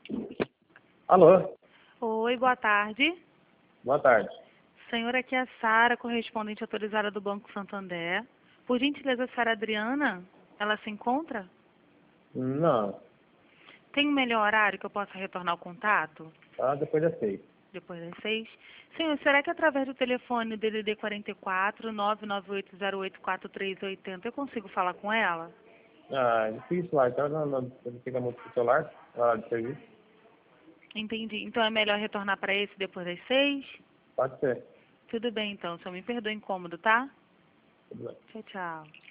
Alô, Oi, boa tarde. boa tarde. Senhor, aqui é a Sara, correspondente autorizada do Banco Santander. Por gentileza, a senhora Adriana, ela se encontra? Não, Tem um melhor horário que eu possa retornar o contato? tá depois das 6. Depois das 6? Senhor, será que através do telefone DDD 44 998084380 eu consigo falar com ela? Ah, é difícil lá, então não fica muito pro celular, na hora de serviço. Entendi. Então é melhor retornar para esse depois das 6? Pode ser. Tudo bem, então. Só me perdoe o incômodo, tá? Tudo bem. Tchau, tchau.